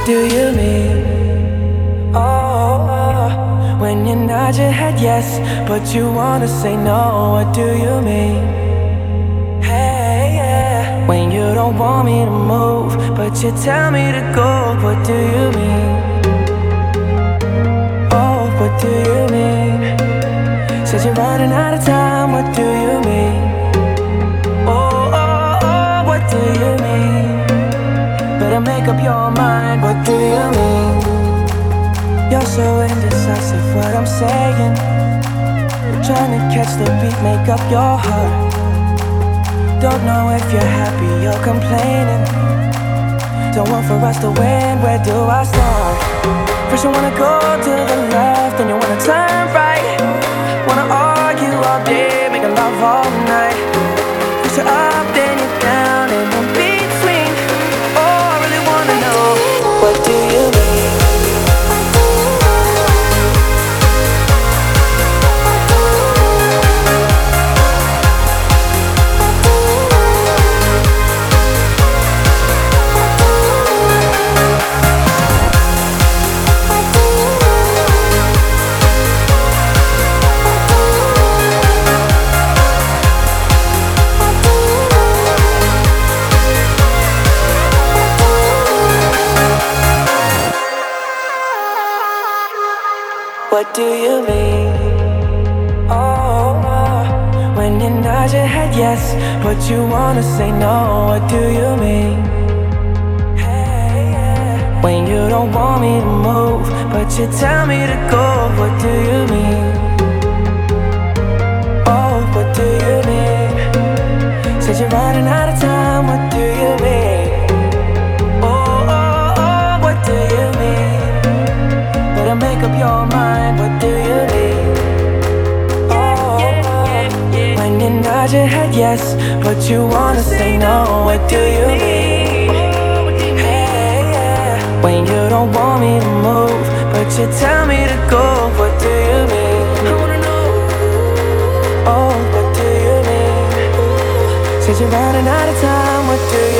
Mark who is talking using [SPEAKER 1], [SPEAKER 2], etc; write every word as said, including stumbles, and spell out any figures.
[SPEAKER 1] do you mean? Oh, when you nod your head yes, but you wanna say no, what do you mean? Hey, yeah. When you don't want me to move, but you tell me to go, what do you mean? Oh, what do you mean? Said you're running out of time, what do you mean? Oh, oh, oh, what do you mean? Better make up your mind, what do you mean? You're so indecisive, what I'm saying. You're trying to catch the beat, make up your heart. Don't know if you're happy or complaining. Don't want for us to win, where do I start? First you wanna go to the left, then you wanna turn right. Wanna argue all day, make love all night. First you're up, then you're down, and in between. Oh, I really wanna know, what do you mean? What do you mean? Oh, oh, when you nod your head yes, but you wanna say no, what do you mean? Hey, yeah. When you don't want me to move, but you tell me to go, what do you mean? Oh, what do you mean? Said you're running out of time, what do you mean? Oh, oh, oh, what do you mean? Better make up your mind, what do you mean? Oh, when you nod your head yes, but you wanna say no, what do you mean? Hey, yeah. When you don't want me to move, but you tell me to go, what do you mean? I wanna know. Oh, what do you mean? Said you're running out of time, what do you mean?